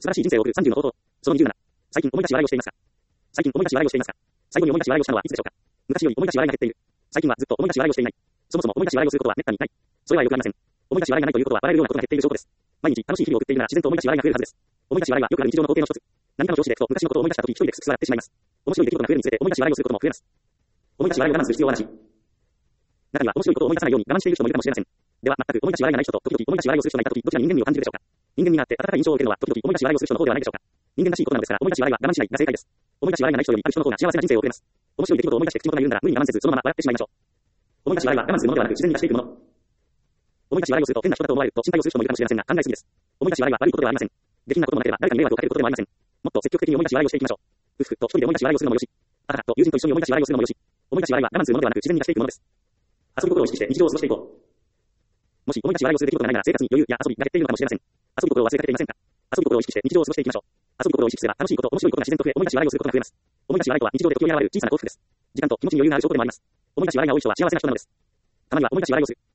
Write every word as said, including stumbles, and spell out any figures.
素晴らしい人生を送るさんじゅうの方法。そのにじゅうなな。最近思い出し笑いをしていますか？最近思い出し笑いをしていますか？最後に思い出し笑いをしたのはいつでしょうか？昔より思い出し笑いが減っている。最近はずっと思い出し笑いをしていない。そもそも思い出し笑いをすることは滅多にない。それはよくありません。思い出し笑いがないということは笑えるようなことが減っている証拠です。毎日楽しい日々を送っているなら自然と思い出し笑いが増えるはずです。思い出し笑いはよくある日常の光景の一つ。何かの調子でふと昔のことを思い出したとき一人でくすくす笑ってしまいます。面白い出来事が増えるにつれて思い出し笑いをすることも増えます。思い出し笑いを我慢する必要はなし。中には面白いことを思い出さないように我慢している人もいるかもしれません。では、全く思い出し笑いがない人と時々思い出し笑いをする人がいたとき、どちらに人間味を感じるでしょうか？人間味があって温かい印象を受けるのは時々思い出し笑いをする人の方ではないでしょうか？人間らしいことなのですから、思い出し笑いは我慢しないが正解です。思い出し笑いがない人よりある人の方が幸せな人生を送れます。面白い出来事を思い出して口元が言うなら無理に我慢せずそのまま笑ってしまいましょう。思い出し笑いは我慢するものではなく自然に出していくもの。思い出し笑いをすると変な人だと思われると心配をする人もいるかもしれませんが、考えすぎです。思い出し笑いは悪いことではありません。下品なこともなければ誰かに迷惑をかけることでもありません。もっと積極的に思い出し笑いをしていきましょう。ふふと一人で思い出し笑いをするのもよし、あたたと友人と一緒に思い出し笑いをするのもよし、思い出し笑いは我慢するものではなく自然に出していくものです。遊び心を意識して日常を過ごしていこう。もし思い出し笑いをする出来事がないなら生活に余裕や遊びが減っているのかもしれません。遊び心を忘れかけていませんか？遊び心を意識して日常を過ごしていきましょう。遊び心を意識すれば楽しいこと、面白いことが自然と増え、思い出し笑いをすることが増えます。思い出し笑いとは日常で時折現れる小さな幸福です。時間と気持ちに余裕がある証拠でもあります。思い出し笑いが多い人は幸せな人なのです。たまには思い出し笑いをする。